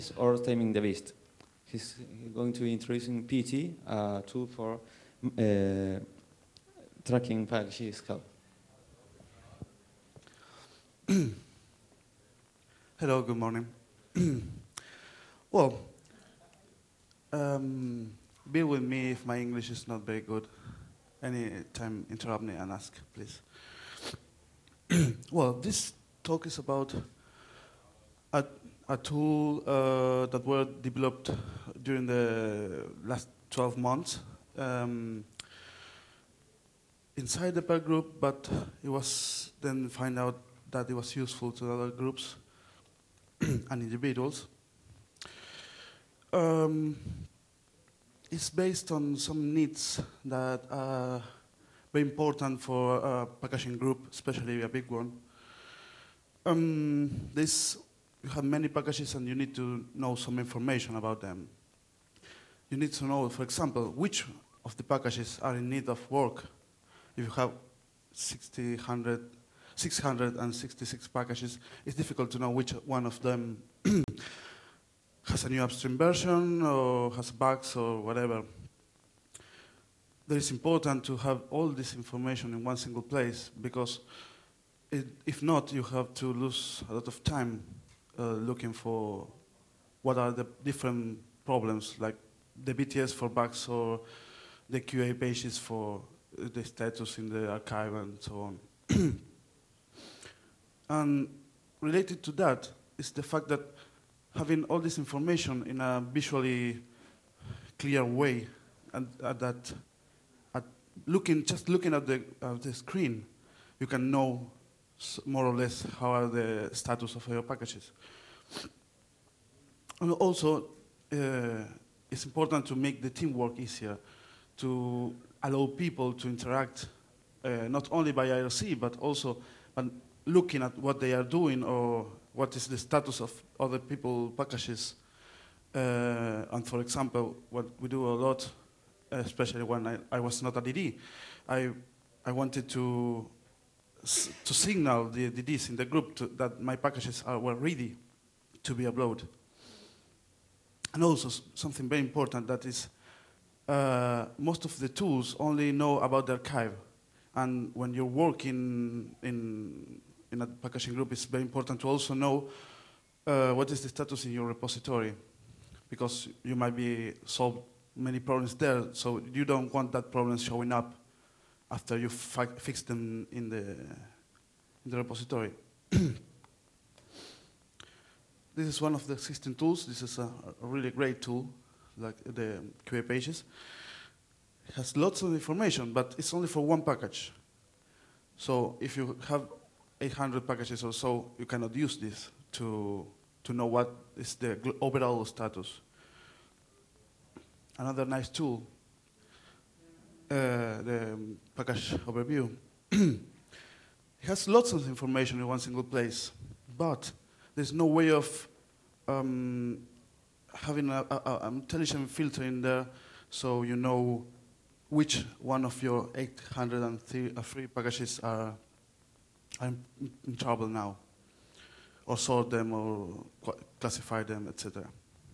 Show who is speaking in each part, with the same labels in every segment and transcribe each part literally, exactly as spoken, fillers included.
Speaker 1: or Taming the Beast. He's going to be introducing P T, a tool for uh, tracking Apache Scala.
Speaker 2: Hello, good morning. Well, um, bear with me if my English is not very good. Anytime, interrupt me and ask, please. Well, this talk is about a, a tool uh, that were developed during the last twelve months um, inside the Perl group, but it was then find out that it was useful to other groups and individuals. Um, it's based on some needs that are very important for a packaging group, especially a big one. Um, this, you have many packages and you need to know some information about them. You need to know, for example, which of the packages are in need of work. If you have sixty, one hundred, six hundred sixty-six packages, it's difficult to know which one of them has a new upstream version or has bugs or whatever. It is important to have all this information in one single place because it, if not, you have to lose a lot of time uh, looking for what are the different problems, like the B T S for bugs or the Q A pages for the status in the archive and so on. And related to that is the fact that having all this information in a visually clear way, and uh, that at looking just looking at the uh, the screen, you can know more or less how are the status of your packages. And also, uh, it's important to make the teamwork easier, to allow people to interact uh, not only by I R C but also by looking at what they are doing or what is the status of other people's packages. Uh, and for example, what we do a lot, especially when I, I was not a D D, I, I wanted to, to signal the D Ds in the group to, that my packages are, were ready to be uploaded. And also something very important that is, uh, most of the tools only know about the archive. And when you're working in, in a packaging group, it's very important to also know uh, what is the status in your repository, because you might be solved many problems there, so you don't want that problem showing up after you fi fix them in the, in the repository. This is one of the existing tools. This is a, a really great tool, like the Q A pages. It has lots of information, but it's only for one package. So if you have eight hundred packages or so, you cannot use this to, to know what is the overall status. Another nice tool, uh, the package overview. It has lots of information in one single place, but there's no way of um, having an intelligent filter in there so you know which one of your eight hundred three packages are, are in, in trouble now, or sort them or classify them, et cetera.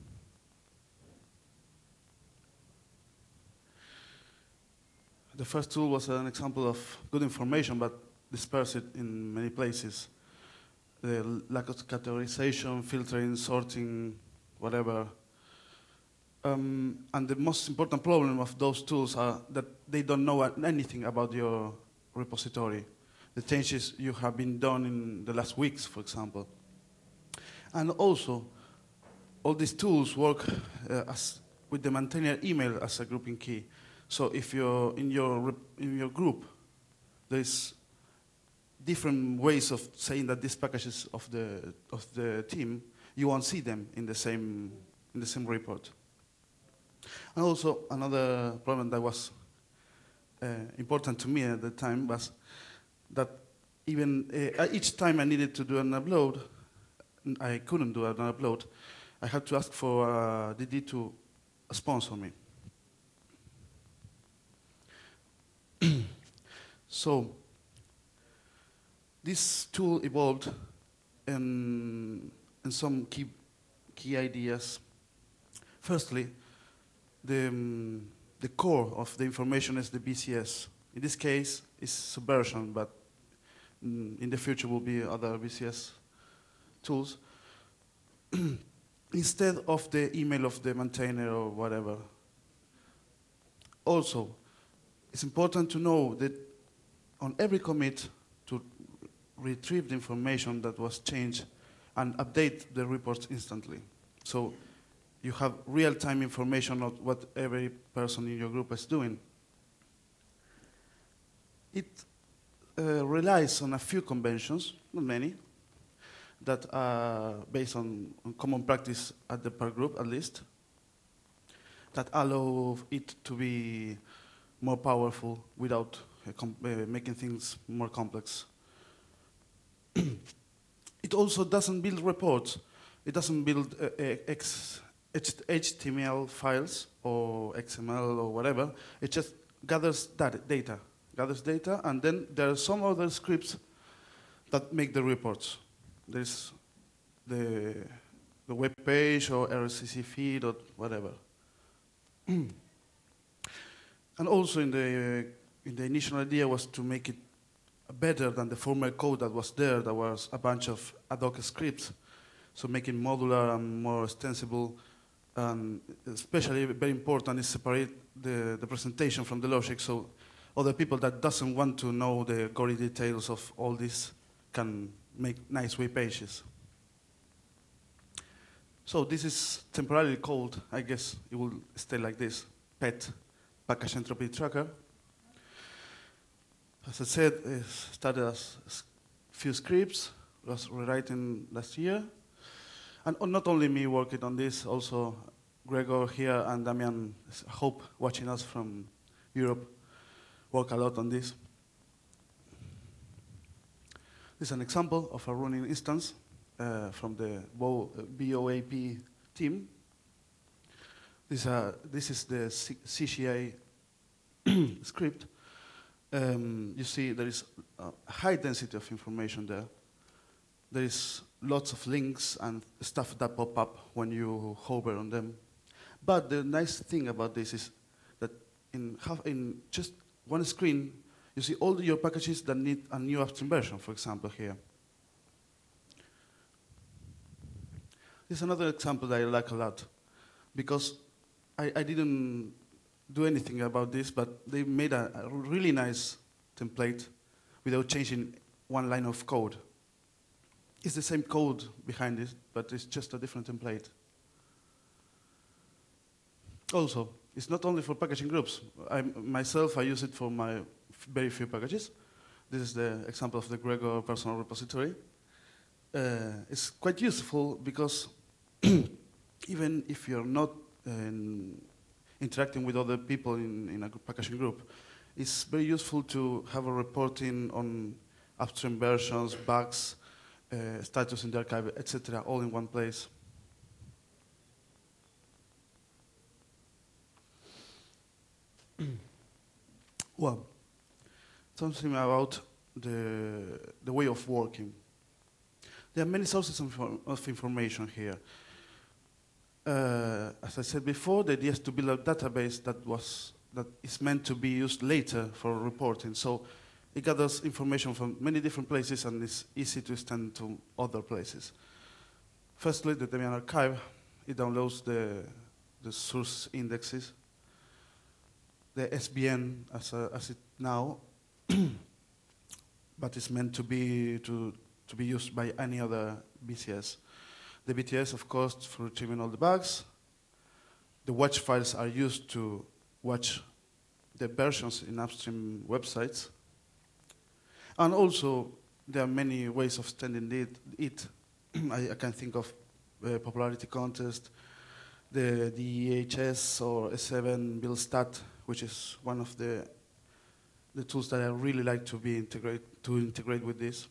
Speaker 2: The first tool was an example of good information, but dispersed in many places. The lack of categorization, filtering, sorting, whatever. Um, and the most important problem of those tools are that they don't know anything about your repository, the changes you have been done in the last weeks, for example. And also, all these tools work uh, as with the maintainer email as a grouping key. So if you're in your, in your group, there's different ways of saying that these packages of the, of the team, you won't see them in the same, in the same report. And also another problem that was uh, important to me at the time was that even uh, each time I needed to do an upload, I couldn't do an upload, I had to ask for uh, D D to sponsor me. So this tool evolved in, in some key key ideas. Firstly, the, um, the core of the information is the B C S. In this case, it's Subversion, but mm, in the future will be other B C S tools. Instead of the email of the maintainer or whatever. Also, it's important to know that on every commit to retrieve the information that was changed and update the reports instantly. So you have real-time information of what every person in your group is doing. It uh, relies on a few conventions, not many, that are based on, on common practice at the per group, at least, that allow it to be more powerful without uh, com uh, making things more complex. It also doesn't build reports. It doesn't build uh, X H T M L files or X M L or whatever. It just gathers that data, gathers data, and then there are some other scripts that make the reports. There's the, the web page or R S S I feed or whatever. And also in the, in the initial idea was to make it better than the former code that was there. There was a bunch of ad hoc scripts, so making modular and more extensible. And especially very important is separate the, the presentation from the logic, so other people that doesn't want to know the gory details of all this can make nice web pages. So this is temporarily called, I guess it will stay like this, PET, Package Entropy Tracker. As I said, it started as a few scripts, was rewriting last year. And not only me working on this, also Gregor here and Damian, I hope, watching us from Europe, work a lot on this. This is an example of a running instance uh, from the B O A P team. This, uh, this is the C G I script. Um, you see there is a high density of information there. There is lots of links and stuff that pop up when you hover on them. But the nice thing about this is that in, half, in just one screen, you see all your packages that need a new upstream version, for example, here. This is another example that I like a lot, because I, I didn't do anything about this, but they made a, a really nice template without changing one line of code. It's the same code behind it, but it's just a different template. Also, it's not only for packaging groups. I, myself, I use it for my very few packages. This is the example of the Gregor personal repository. Uh, it's quite useful because even if you're not um, interacting with other people in, in a packaging group, it's very useful to have a reporting on upstream versions, bugs, uh, status in the archive, et cetera, all in one place. Well, something about the, the way of working. There are many sources of, of information here. Uh, as I said before, the idea is to build a database that, was, that is meant to be used later for reporting. So it gathers information from many different places and it's easy to extend to other places. Firstly, the Debian archive, it downloads the, the source indexes. The S V N as, a, as it now, but it's meant to be, to, to be used by any other B C S. The B T S, of course, for retrieving all the bugs. The watch files are used to watch the versions in upstream websites. And also, there are many ways of extending it. it. I, I can think of uh, popularity contest, the D E H S or S seven build stat, which is one of the, the tools that I really like to be integrate, to integrate with this.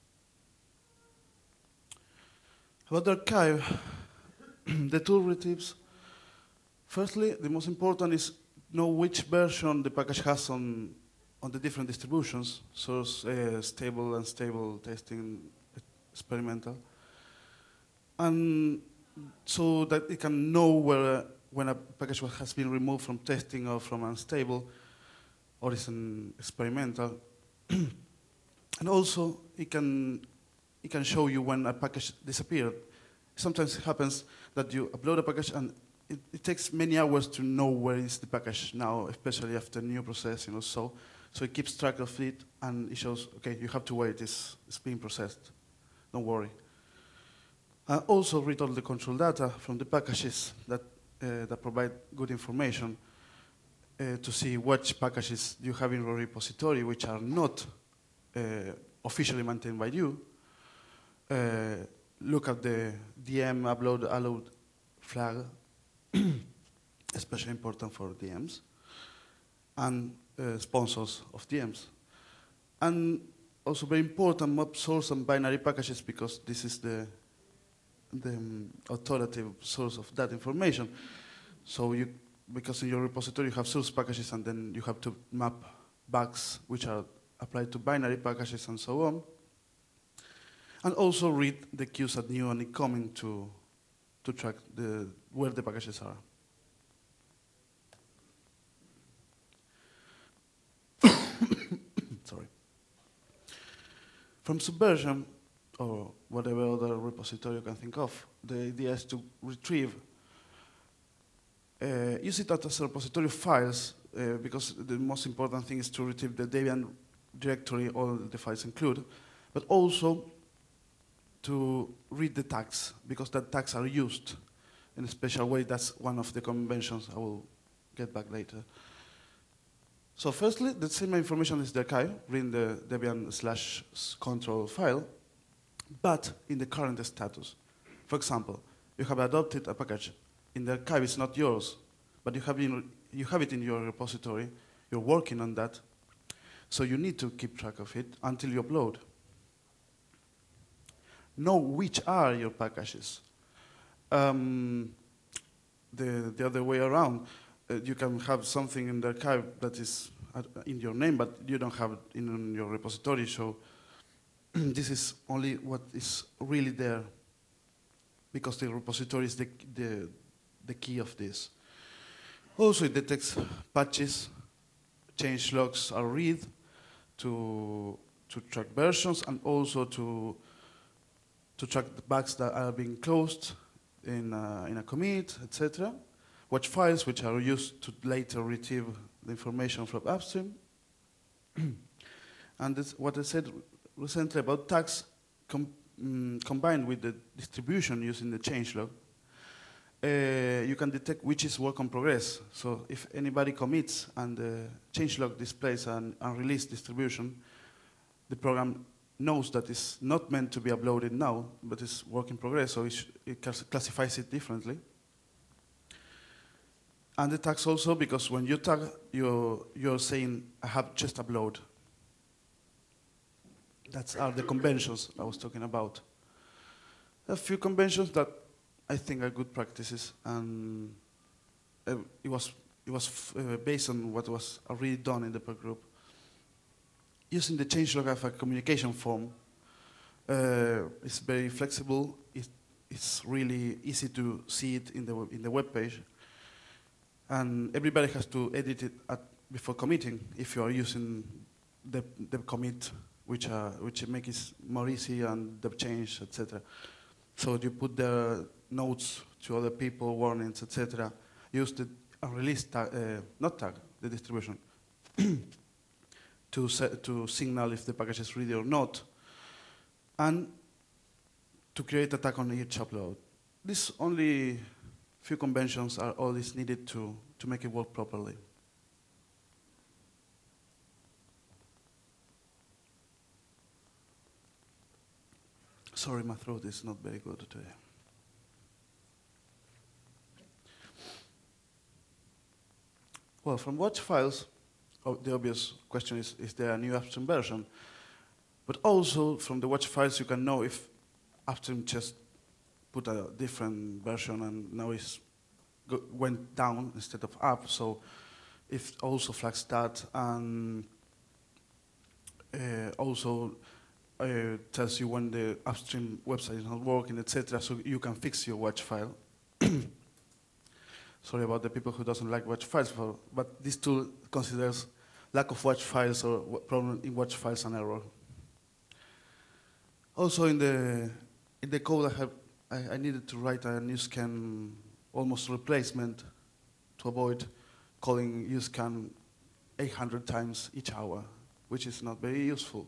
Speaker 2: About the archive, the tool retrieves. Firstly, the most important is know which version the package has on, on the different distributions, source, uh, stable, unstable, testing, experimental. And so that it can know where, uh, when a package has been removed from testing or from unstable, or is an experimental. And also, it can, it can show you when a package disappeared. Sometimes it happens that you upload a package and it, it takes many hours to know where is the package now, especially after new processing or so. So it keeps track of it and it shows, okay, you have to wait, it's, it's being processed. Don't worry. Uh, also read all the control data from the packages that, uh, that provide good information uh, to see which packages you have in your repository which are not uh, officially maintained by you. Uh, look at the D M upload allowed flag, especially important for D Ms, and uh, sponsors of D Ms. And also very important, map source and binary packages, because this is the, the um, authoritative source of that information. So you, because in your repository you have source packages and then you have to map bugs which are applied to binary packages and so on. And also read the queues at new and incoming to, to track the, where the packages are. Sorry. From Subversion, or whatever other repository you can think of, the idea is to retrieve, uh, use it as a repository of files, uh, because the most important thing is to retrieve the Debian directory, all the files include, but also to read the tags, because the tags are used in a special way. That's one of the conventions. I will get back later. So firstly, the same information is the archive, reading the Debian slash control file, but in the current status. For example, you have adopted a package. In the archive, it's not yours, but you have, in, you have it in your repository. You're working on that. So you need to keep track of it until you upload. Know which are your packages. Um, the, the other way around, uh, you can have something in the archive that is uh, in your name, but you don't have it in your repository, so this is only what is really there, because the repository is the, the, the key of this. Also, it detects patches, change logs are read to, to track versions, and also to to track the bugs that are being closed in a, in a commit, et cetera. Watch files, which are used to later retrieve the information from upstream. And this, what I said recently about tags com mm, combined with the distribution using the changelog, uh, you can detect which is work in progress. So if anybody commits and the changelog displays an unreleased distribution, the program knows that it's not meant to be uploaded now, but it's work in progress, so it, it classifies it differently. And the tags also, because when you tag, you're, you're saying, I have just upload. That's are the conventions I was talking about. A few conventions that I think are good practices, and uh, it was, it was f uh, based on what was already done in the per group. Using the changelog as a communication form, uh, it's very flexible. It, it's really easy to see it in the in the web page, and everybody has to edit it at, before committing. If you are using the the commit, which uh, which make it more easy, and the change, et cetera. So you put the notes to other people, warnings, et cetera. Use the unreleased tag, uh, not tag, the distribution. To, set, to signal if the package is ready or not, and to create a tag on each upload. These only few conventions are all is needed to, to make it work properly. Sorry, my throat is not very good today. Well, from watch files, oh, the obvious question is, is there a new upstream version? But also, from the watch files, you can know if upstream just put a different version and now it's go went down instead of up. So if also flags that, and uh, also uh, tells you when the upstream website is not working, et cetera, so you can fix your watch file. Sorry about the people who doesn't like watch files, for, but this tool considers lack of watch files or problem in watch files an error. Also, in the in the code, I have I, I needed to write a usescan almost replacement to avoid calling usescan eight hundred times each hour, which is not very useful.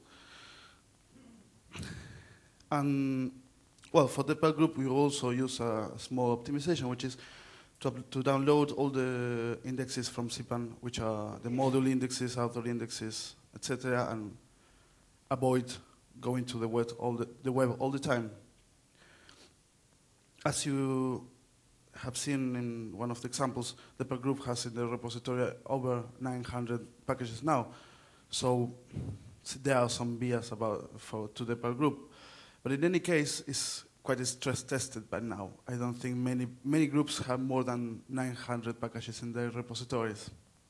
Speaker 2: And well, for the Perl group, we also use a small optimization, which is to, to download all the indexes from C P A N, which are the module indexes, author indexes, et cetera, and avoid going to the web all the, the web all the time. As you have seen in one of the examples, the Perl group has in the repository over nine hundred packages now. So there are some bias about for to the Perl group. But in any case, it's quite stress tested by now. I don't think many, many groups have more than nine hundred packages in their repositories.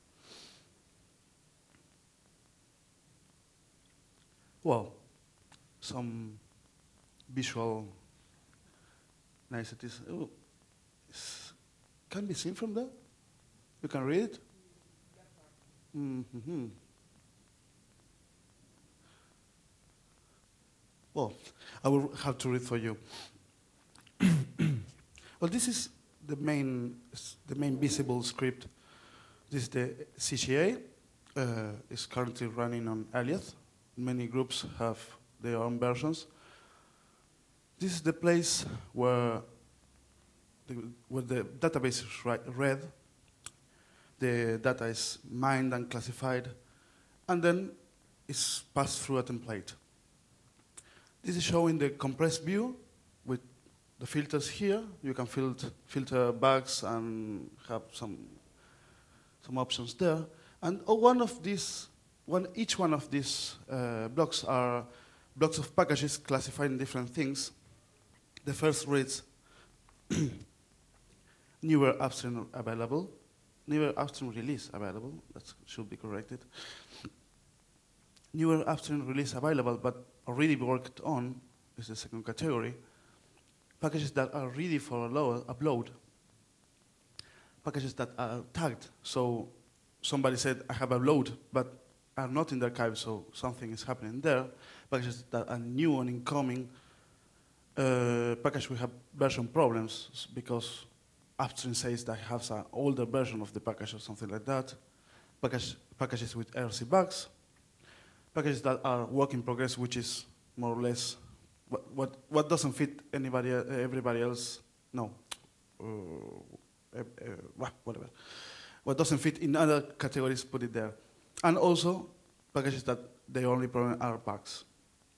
Speaker 2: Well, some visual niceties. Oh, can be seen from there? You can read it? Mm-hmm. Well, I will have to read for you. Well, this is the main, the main visible script. This is the C G A. Uh, it's currently running on Aliath. Many groups have their own versions. This is the place where the, where the database is read. The data is mined and classified, and then it's passed through a template. This is showing the compressed view with the filters here. You can filter, filter bugs and have some, some options there. And oh, one of these, one, each one of these uh, blocks are blocks of packages classified in different things. The first reads newer upstream available, newer upstream release available. That should be corrected. Newer upstream release available, but already worked on is the second category. Packages that are ready for upload. Packages that are tagged. So somebody said, I have upload, but are not in the archive, so something is happening there. Packages that are new and incoming. Uh, package we have version problems because upstream says that it has an older version of the package or something like that. Package, packages with R C bugs. Packages that are work in progress, which is more or less what what, what doesn't fit anybody, uh, everybody else. No, uh, uh, uh, whatever. What doesn't fit in other categories, put it there. And also packages that the only problem are bugs.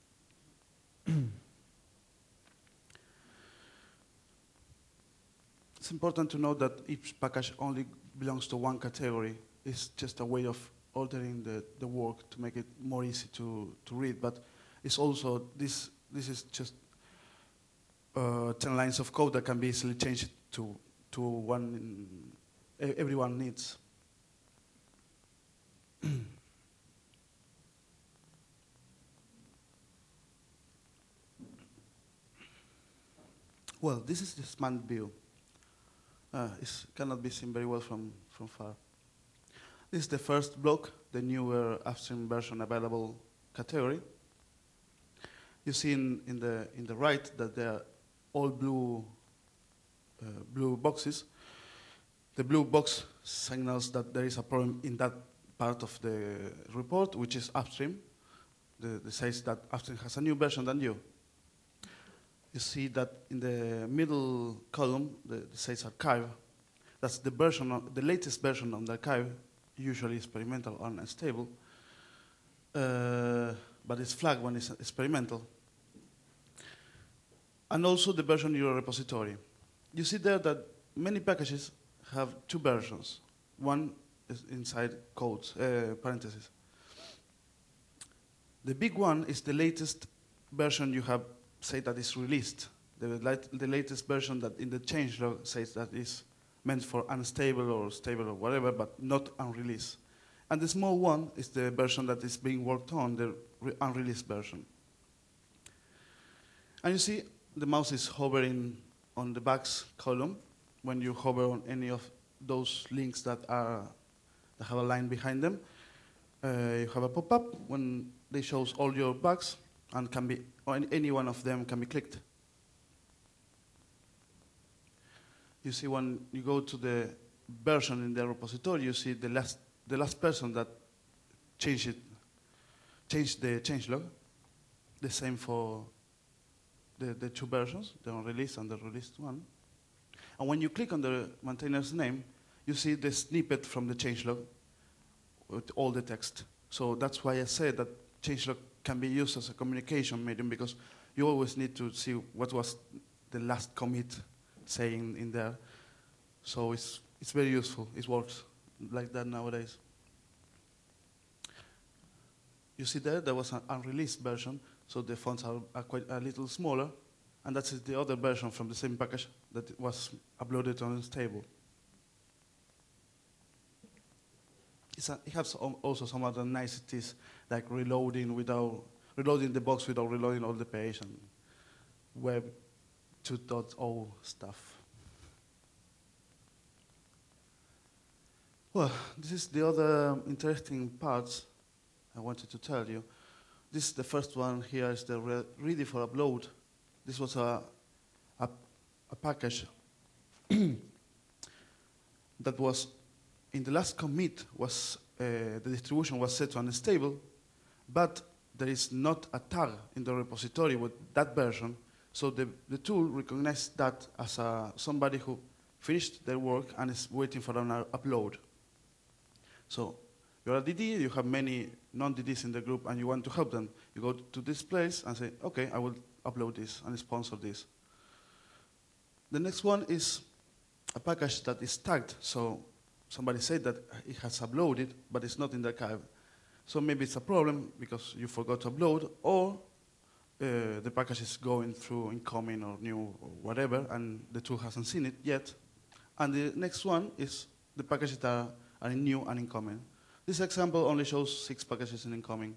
Speaker 2: It's important to note that each package only belongs to one category. It's just a way of altering the, the work to make it more easy to, to read, but it's also, this, this is just uh, ten lines of code that can be easily changed to, to one in, everyone needs. Well, this is the smart view. Uh, it cannot be seen very well from, from far. This is the first block, the newer upstream version available category. You see in, in, the, in the right that they are all blue, uh, blue boxes. The blue box signals that there is a problem in that part of the report, which is upstream. The, the says that upstream has a new version than you. You see that in the middle column, the, the says archive. That's the version, of, the latest version of the archive, usually experimental or unstable, uh, but it's flagged when it's experimental. And also the version in your repository. You see there that many packages have two versions. One is inside quotes, uh, parentheses. The big one is the latest version you have said that is released. The, lat the latest version that in the changelog says that is meant for unstable or stable or whatever, but not unreleased. And the small one is the version that is being worked on, the unreleased version. And you see the mouse is hovering on the backs column. When you hover on any of those links that are that have a line behind them, uh, you have a pop-up when they shows all your bugs, and can be or any, any one of them can be clicked. You see when you go to the version in the repository, you see the last the last person that changed it, changed the changelog. The same for the, the two versions, the unreleased and the released one. And when you click on the maintainer's name, you see the snippet from the changelog with all the text. So that's why I said that changelog can be used as a communication medium, because you always need to see what was the last commit saying in there. So it's, it's very useful. It works like that nowadays. You see there, there was an unreleased version, so the fonts are, are quite a little smaller, and that's the other version from the same package that was uploaded on this table. It's a, it has also some other niceties, like reloading without reloading the box without reloading all the page, and Web two point oh stuff. Well, this is the other interesting parts I wanted to tell you. This is the first one here, is the re ready for upload. This was a, a, a package that was, in the last commit, was uh, the distribution was set to unstable, but there is not a tag in the repository with that version, so the, the tool recognized that as a, somebody who finished their work and is waiting for an upload. So you're a D D, you have many non-D Ds in the group, and you want to help them. You go to this place and say, okay, I will upload this and sponsor this. The next one is a package that is tagged. So somebody said that it has uploaded, but it's not in the archive. So maybe it's a problem because you forgot to upload, or uh, the package is going through incoming or new or whatever, and the tool hasn't seen it yet. And the next one is the packages that are, are in new and incoming. This example only shows six packages in incoming.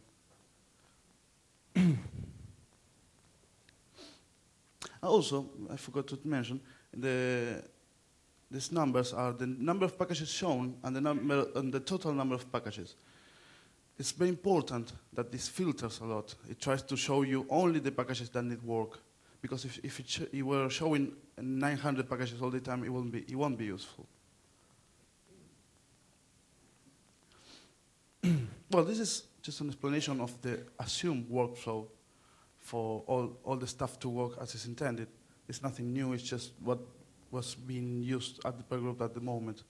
Speaker 2: Also, I forgot to mention, the, these numbers are the number of packages shown and the, number, and the total number of packages. It's very important that this filters a lot. It tries to show you only the packages that need work, because if, if it sh you were showing nine hundred packages all the time, it won't be, it won't be useful. Well, this is just an explanation of the assumed workflow for all, all the stuff to work as is intended. It's nothing new, it's just what was being used at the per group at the moment.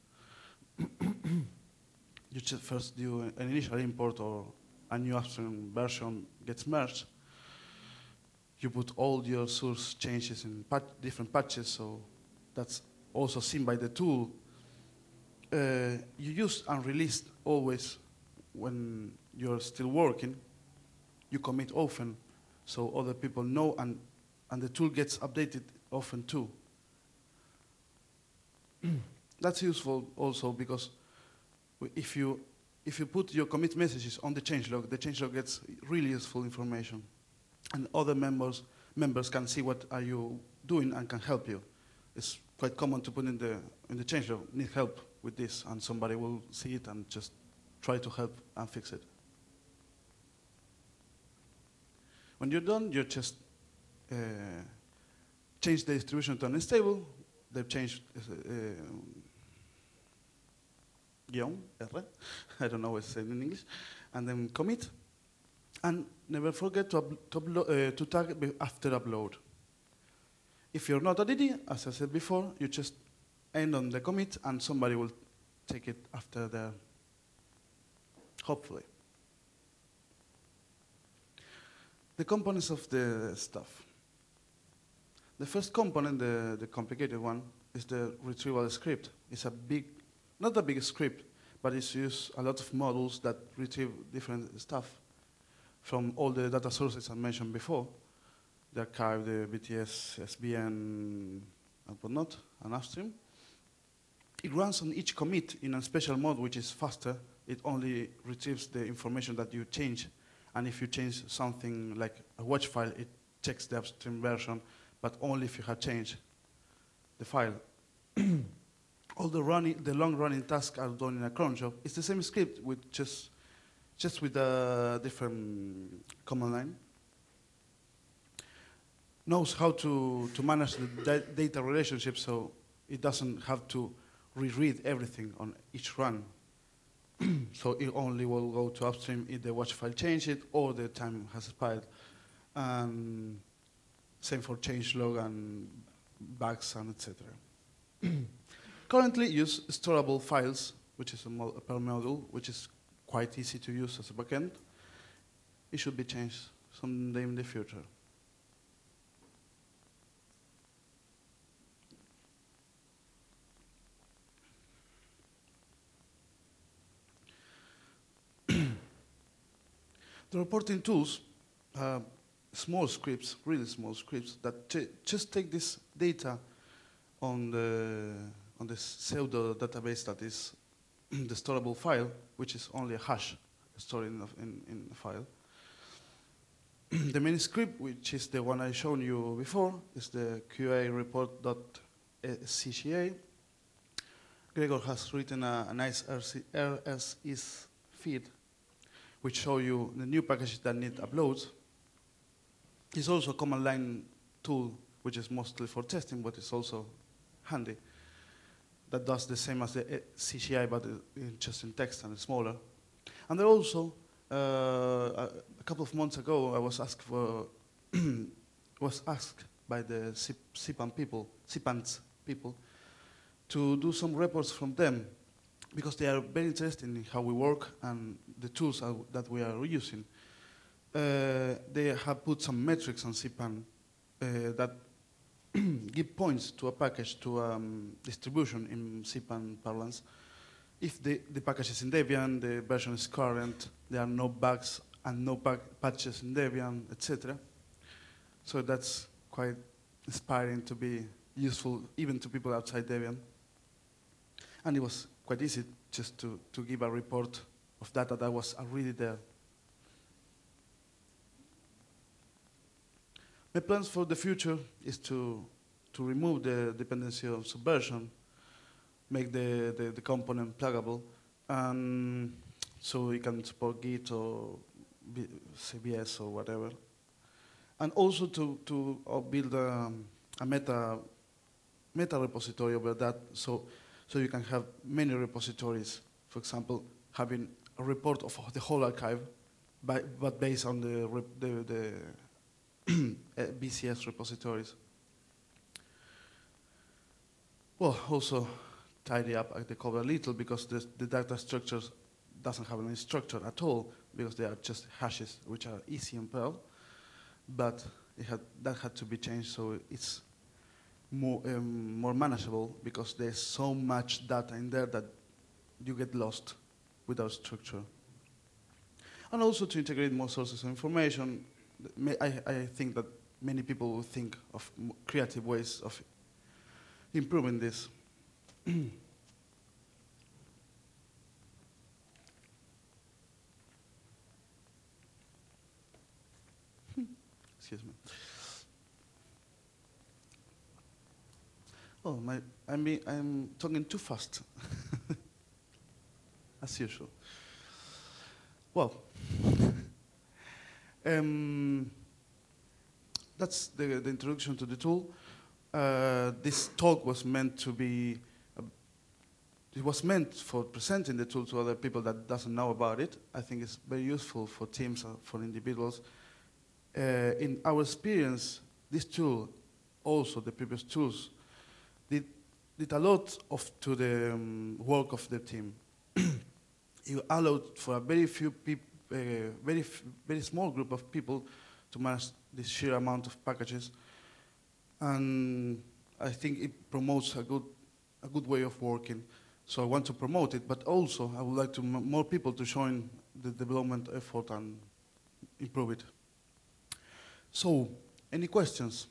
Speaker 2: You just first do an initial import, or a new upstream version gets merged. You put all your source changes in patch, different patches, so that's also seen by the tool. Uh, you use unreleased always when you're still working. You commit often, so other people know, and, and the tool gets updated often too. That's useful also because if you, if you put your commit messages on the changelog, the changelog gets really useful information. And other members, members can see what are you doing and can help you. It's quite common to put in the, in the changelog, need help with this, and somebody will see it and just try to help and fix it. When you're done, you just uh, change the distribution to unstable. They've changed uh, guion, R, I don't know what it's said in English, and then commit. And never forget to, to, uh, to tag after upload. If you're not a D D, as I said before, you just end on the commit and somebody will take it after the, hopefully. The components of the stuff. The first component, the, the complicated one, is the retrieval script. It's a big, not a big script, but it's used a lot of models that retrieve different stuff from all the data sources I mentioned before, the archive, the B T S, S V N, and whatnot, and upstream. It runs on each commit in a special mode, which is faster. It only retrieves the information that you change, and if you change something like a watch file, it checks the upstream version, but only if you have changed the file. All the running, the long-running tasks are done in a cron job. It's the same script with just, just with a different command line. Knows how to, to manage the da data relationship, so it doesn't have to reread everything on each run. So it only will go to upstream if the watch file changed it or the time has expired. And same for changelog and bugs and et cetera. Currently use storable files, which is a, mo a per module, which is quite easy to use as a backend. It should be changed someday in the future. The reporting tools, uh, small scripts, really small scripts, that just take this data on the, on the pseudo database that is the storable file, which is only a hash stored in, in, in a file. The main script, which is the one I shown you before, is the Q A report.c g a. Gregor has written a, a nice R S I S feed which show you the new packages that need uploads. It's also a command line tool, which is mostly for testing, but it's also handy. That does the same as the C G I, but just in text and smaller. And there also, uh, a, a couple of months ago, I was asked for, was asked by the C PAN people, C PAN's people, to do some reports from them, because they are very interested in how we work and the tools are, that we are using. Uh, they have put some metrics on C PAN uh, that give points to a package, to um, distribution in C PAN parlance. If the, the package is in Debian, the version is current, there are no bugs and no patches in Debian, et cetera. So that's quite inspiring to be useful even to people outside Debian. And it was quite easy just to, to give a report of data that was already there. My plans for the future is to, to remove the dependency of Subversion, make the, the, the component pluggable, and so you can support Git or B C B S or whatever. And also to, to uh, build a, a meta, meta repository over that, so So you can have many repositories, for example, having a report of the whole archive, by, but based on the, the, the B C S repositories. Well, also tidy up the code a little, because the, the data structures doesn't have any structure at all, because they are just hashes, which are easy in Perl. But it had, that had to be changed, so it's More, um, more manageable, because there's so much data in there that you get lost without structure. And also to integrate more sources of information. I, I think that many people will think of creative ways of improving this. Excuse me. Oh, my, I mean, I'm talking too fast, as usual. Well, um, that's the, the introduction to the tool. Uh, this talk was meant to be, uh, it was meant for presenting the tool to other people that doesn't know about it. I think it's very useful for teams, or for individuals. Uh, in our experience, this tool, also the previous tools, Did, did a lot of to the um, work of the team. It allowed for a very few people, uh, very f very small group of people to manage this sheer amount of packages, and I think it promotes a good a good way of working. So I want to promote it, but also I would like to m more people to join the development effort and improve it. So, any questions?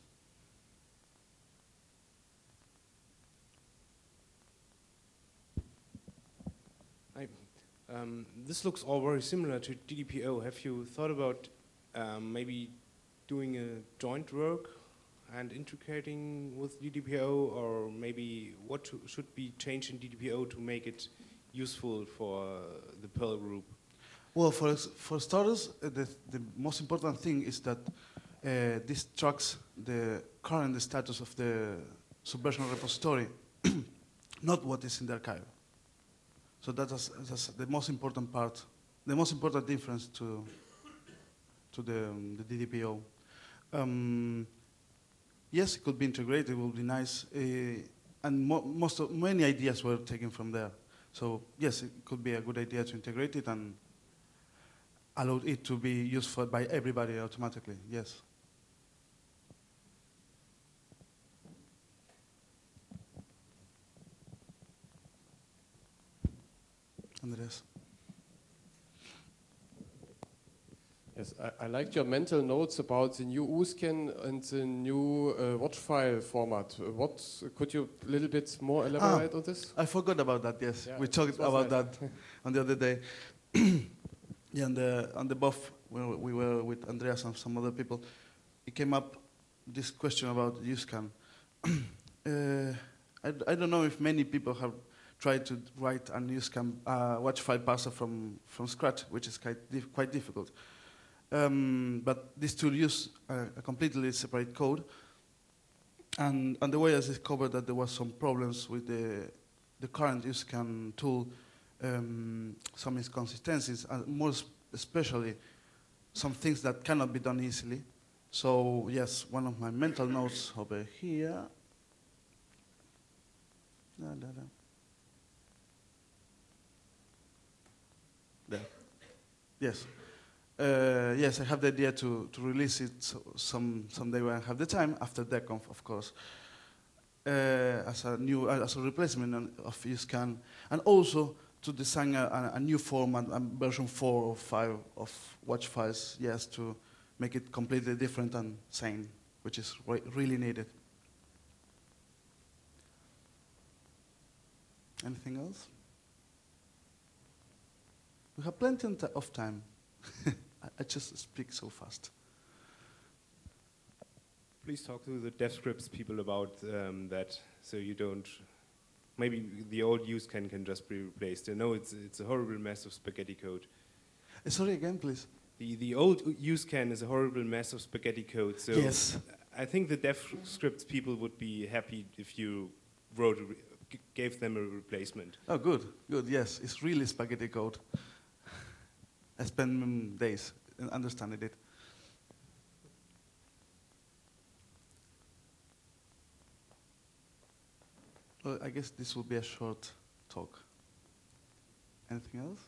Speaker 3: Um, this looks all very similar to D D P O. Have you thought about um, maybe doing a joint work and integrating with D D P O, or maybe what to, should be changed in D D P O to make it useful for uh, the Perl group?
Speaker 2: Well, for for starters, uh, the the most important thing is that uh, this tracks the current status of the Subversion repository, not what is in the archive. So that's, that's the most important part, the most important difference to to the, um, the D D P O. Um, yes, it could be integrated. It would be nice, uh, and mo most of, many ideas were taken from there. So yes, it could be a good idea to integrate it and allow it to be used for by everybody automatically. Yes. Andreas.
Speaker 4: Yes, I, I liked your mental notes about the new U SCAN and the new uh, watch file format. Uh, What could you a little bit more elaborate
Speaker 2: Ah,
Speaker 4: on this?
Speaker 2: I forgot about that. Yes,
Speaker 4: Yeah,
Speaker 2: we
Speaker 4: it
Speaker 2: talked
Speaker 4: was
Speaker 2: about
Speaker 4: nice.
Speaker 2: that on the other day. Yeah, on the on the buff where we were with Andreas and some other people, it came up this question about U SCAN. uh, I, I don't know if many people have tried to write a U SCAN uh, watch file parser from from scratch, which is quite dif quite difficult. Um, but this tool uses a, a completely separate code, and and the way I discovered that there was some problems with the the current U SCAN tool, um, some inconsistencies, and more especially some things that cannot be done easily. So yes, one of my mental notes over here. Da, da, da. There. Yes. Uh, yes, I have the idea to, to release it so, some someday when I have the time, after DECCONF, of course, uh, as a new uh, as a replacement of U SCAN, and also to design a, a new format, a version four or five of watch files, yes, to make it completely different and sane, which is re really needed. Anything else? We have plenty of time. I just speak so fast.
Speaker 3: Please talk to the DevScripts people about um, that, so you don't. Maybe the old U SCAN can just be replaced. I know it's it's a horrible mess of spaghetti code.
Speaker 2: Uh, sorry again, please.
Speaker 3: The the old U SCAN is a horrible mess of spaghetti code. So
Speaker 2: Yes.
Speaker 3: I think the DevScripts people would be happy if you wrote a re g gave them a replacement.
Speaker 2: Oh, good, good. Yes, it's really spaghetti code. I spent um, days understanding it. Well, I guess this will be a short talk. Anything else?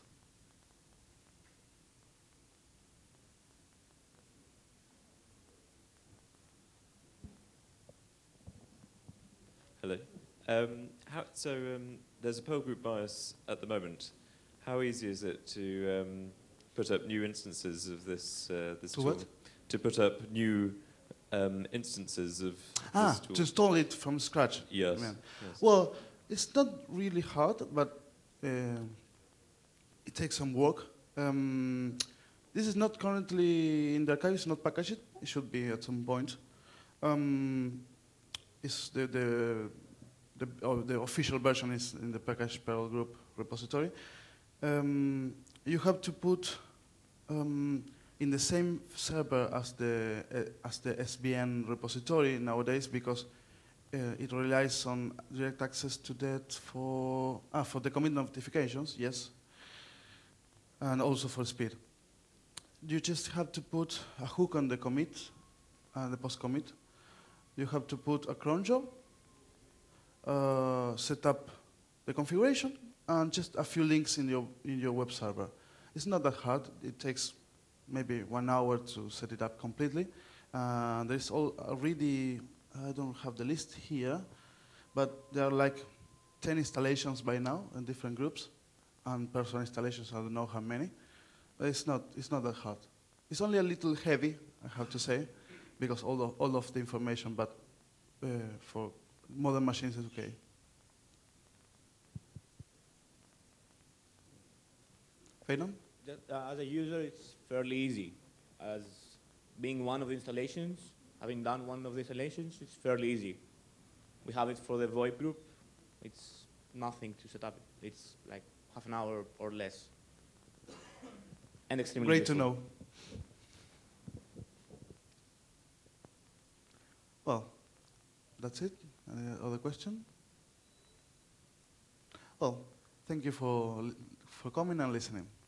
Speaker 5: Hello. Um, how, so um, there's a Perl group bias at the moment. How easy is it to um, put up new instances of this uh, this
Speaker 2: To
Speaker 5: tool?
Speaker 2: what?
Speaker 5: To put up new um, instances of
Speaker 2: Ah,
Speaker 5: this tool.
Speaker 2: to install it from scratch.
Speaker 5: Yes.
Speaker 2: I mean.
Speaker 5: yes.
Speaker 2: Well, it's not really hard, but uh, it takes some work. Um, this is not currently in the archive, it's not packaged. It should be at some point. Um, it's the, the, the, oh, the official version is in the packaged Perl group repository. Um, you have to put um, in the same server as the, uh, as the S V N repository nowadays, because Uh, it relies on direct access to that for ah, for the commit notifications, yes, and also for speed. You just have to put a hook on the commit, uh, the post commit. You have to put a cron job, uh, set up the configuration, and just a few links in your in your web server. It's not that hard. It takes maybe one hour to set it up completely. Uh, there's all already. I don't have the list here, but there are like ten installations by now in different groups, and personal installations, I don't know how many. But it's not, it's not that hard. It's only a little heavy, I have to say, because all of, all of the information, but uh, for modern machines it's okay. Faynon?
Speaker 6: Just, uh, as a user, it's fairly easy. As being one of the installations, having done one of the installations, it's fairly easy. We have it for the VoIP group. It's nothing to set up. It's like half an hour or less. And extremely
Speaker 2: Great to
Speaker 6: useful.
Speaker 2: know. Well, that's it. Any other question? Well, thank you for, li- for coming and listening.